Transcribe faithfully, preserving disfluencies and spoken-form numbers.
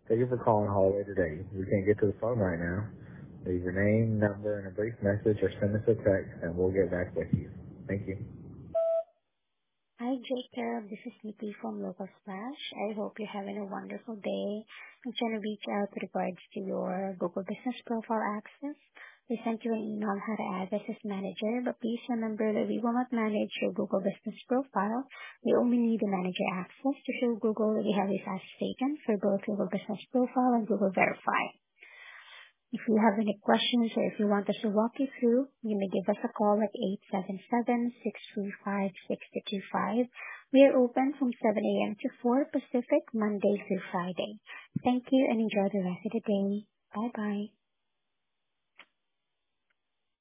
Thank you for calling Hallway today. We can't get to the phone right now. Leave your name, number, and a brief message or send us a text and we'll get back with you. Thank you. Hi, Jacob. This is Nikki from Local Splash. I hope you're having a wonderful day. I'm trying to reach out with regards to your Google Business Profile access. We sent you an email on how to add this as manager, but please remember that we will not manage your Google Business Profile. We only need the manager access to show Google that you have this as taken for both Google Business Profile and Google Verify. If you have any questions or if you want us to walk you through, you may give us a call at eight seven seven, six three five, six two two five. We are open from seven a.m. to four Pacific, Monday through Friday. Thank you and enjoy the rest of the day. Bye-bye.